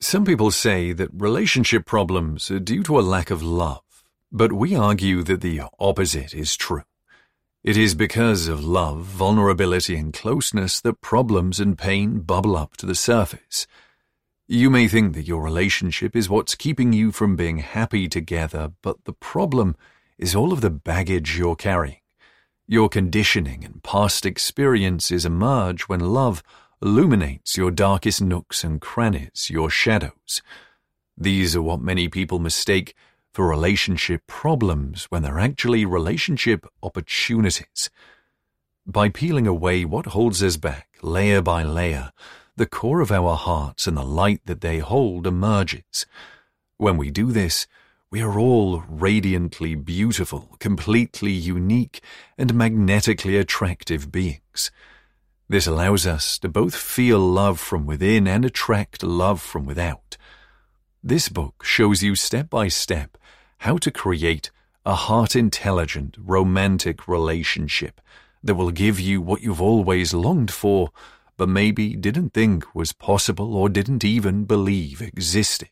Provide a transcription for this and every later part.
Some people say that relationship problems are due to a lack of love, but we argue that the opposite is true. It is because of love, vulnerability, and closeness that problems and pain bubble up to the surface. You may think that your relationship is what's keeping you from being happy together, but the problem is all of the baggage you're carrying. Your conditioning and past experiences emerge when love illuminates your darkest nooks and crannies, your shadows. These are what many people mistake for relationship problems when they're actually relationship opportunities. By peeling away what holds us back, layer by layer, the core of our hearts and the light that they hold emerges. When we do this, we are all radiantly beautiful, completely unique, and magnetically attractive beings. This allows us to both feel love from within and attract love from without. This book shows you step by step how to create a heart-intelligent, romantic relationship that will give you what you've always longed for, but maybe didn't think was possible or didn't even believe existed.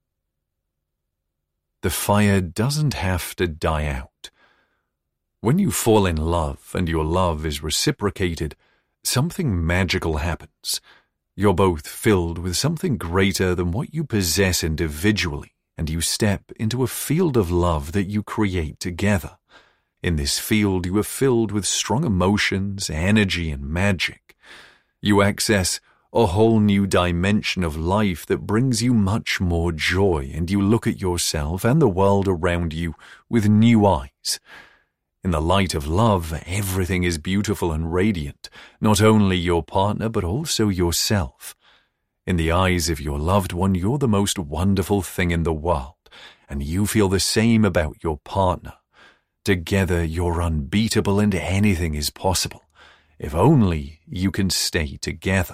The fire doesn't have to die out. When you fall in love and your love is reciprocated, something magical happens. You're both filled with something greater than what you possess individually, and you step into a field of love that you create together. In this field, you are filled with strong emotions, energy, and magic. You access a whole new dimension of life that brings you much more joy, and you look at yourself and the world around you with new eyes. In the light of love, everything is beautiful and radiant, not only your partner but also yourself. In the eyes of your loved one, you're the most wonderful thing in the world, and you feel the same about your partner. Together, you're unbeatable and anything is possible, if only you can stay together.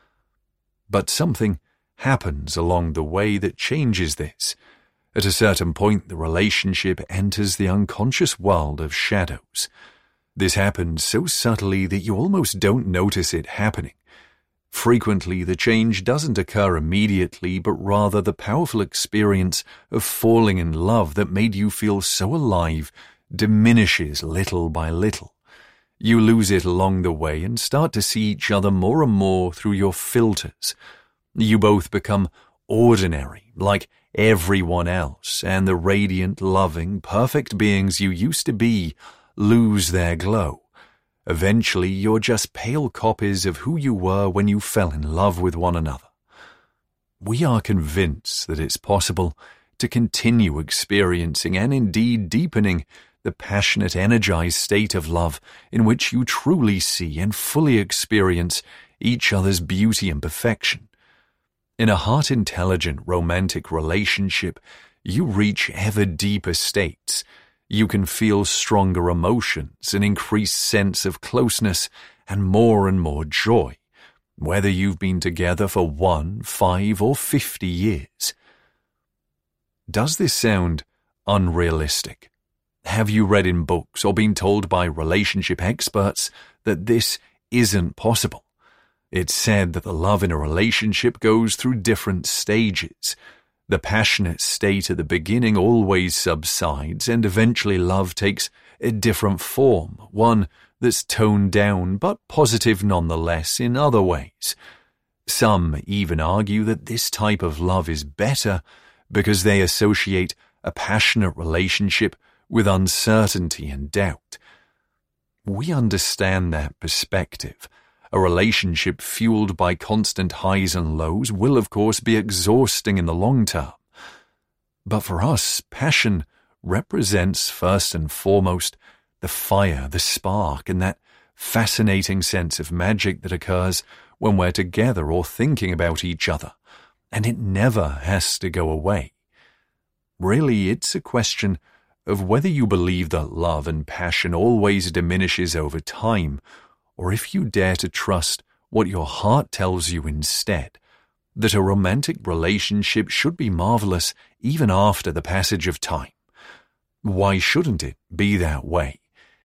But something happens along the way that changes this. At a certain point, the relationship enters the unconscious world of shadows. This happens so subtly that you almost don't notice it happening. Frequently, the change doesn't occur immediately, but rather the powerful experience of falling in love that made you feel so alive diminishes little by little. You lose it along the way and start to see each other more and more through your filters. You both become ordinary, like everyone else, and the radiant, loving, perfect beings you used to be lose their glow. Eventually, you're just pale copies of who you were when you fell in love with one another. We are convinced that it's possible to continue experiencing and indeed deepening the passionate, energized state of love in which you truly see and fully experience each other's beauty and perfection. In a heart-intelligent, romantic relationship, you reach ever deeper states. You can feel stronger emotions, an increased sense of closeness, and more joy, whether you've been together for 1, 5, or 50 years. Does this sound unrealistic? Have you read in books or been told by relationship experts that this isn't possible? It's said that the love in a relationship goes through different stages. The passionate state at the beginning always subsides, and eventually love takes a different form, one that's toned down but positive nonetheless in other ways. Some even argue that this type of love is better because they associate a passionate relationship with uncertainty and doubt. We understand that perspective. A relationship fueled by constant highs and lows will, of course, be exhausting in the long term. But for us, passion represents first and foremost the fire, the spark, and that fascinating sense of magic that occurs when we're together or thinking about each other, and it never has to go away. Really, it's a question of whether you believe that love and passion always diminishes over time, or if you dare to trust what your heart tells you instead, that a romantic relationship should be marvelous even after the passage of time. Why shouldn't it be that way?